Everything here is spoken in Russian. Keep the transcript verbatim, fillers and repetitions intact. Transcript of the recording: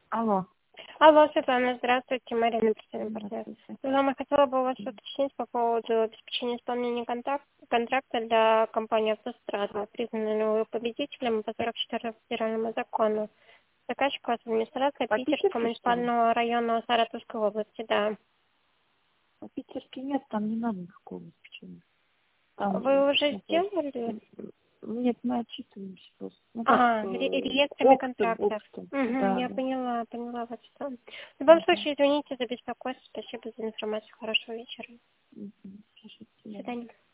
Алло, Алло, Светлана, здравствуйте, Марина, председатель партнер. здравствуйте. Мама, хотела бы у вас уточнить по поводу обеспечения исполнения контакт- контракта для компании «Автострада». Признаны ли вы победителем по сорок четвёртому федеральному закону? Заказчик у вас администрация По Питерского Питерке, что ли? муниципального района Саратовской области, да. По Питерке нет, там не надо никакого обеспечения. Там, Вы уже ну, то есть, сделали? м, нет, мы отчитываемся просто. Ну, как А, э, ре- реестрами опытом, контрактов. опытом. Угу, Да, я да. поняла, поняла вас. В любом Угу. случае, извините за беспокойство. Спасибо за информацию. Хорошего вечера. Угу. Хорошо, до До свидания. свидания.